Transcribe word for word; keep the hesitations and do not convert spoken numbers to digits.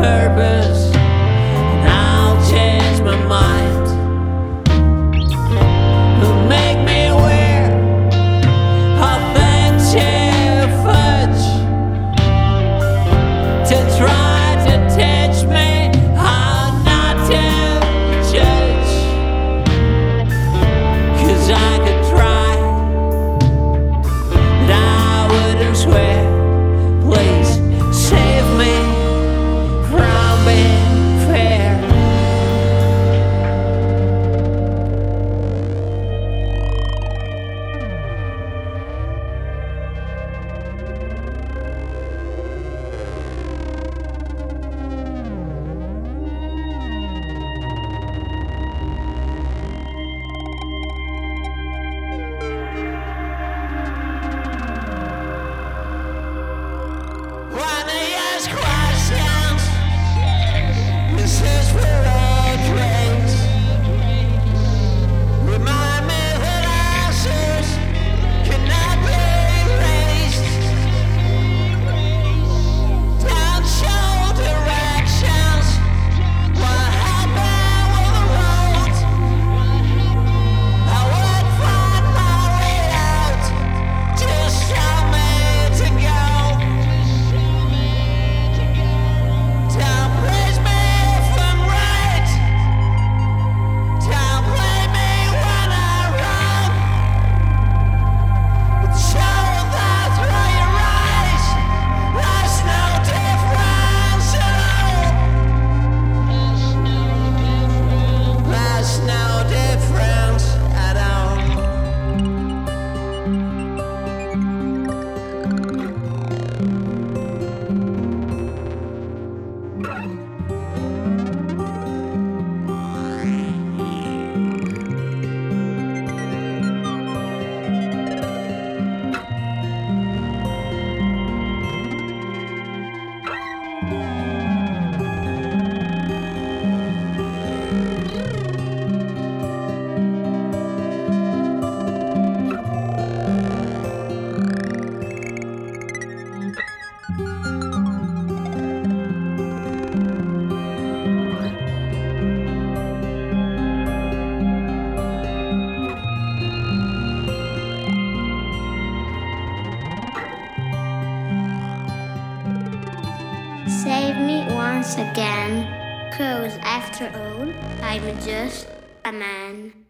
purpose, and I'll change my mind. It'll make me wear authentic fudge to try to teach me how not to judge. 'Cause I could try, but I wouldn't swear. Please save me from being fair. When they ask questions, this is for all praise. Remind me that answers cannot be erased. Don't show directions. What happened with the road? I would find my way out. Just show me to go. Don't praise me if I'm right. Don't blame me when I'm wrong. But show that through your eyes, there's no difference at all. There's no difference at all. Save me once again, 'cause after all, I'm just a man.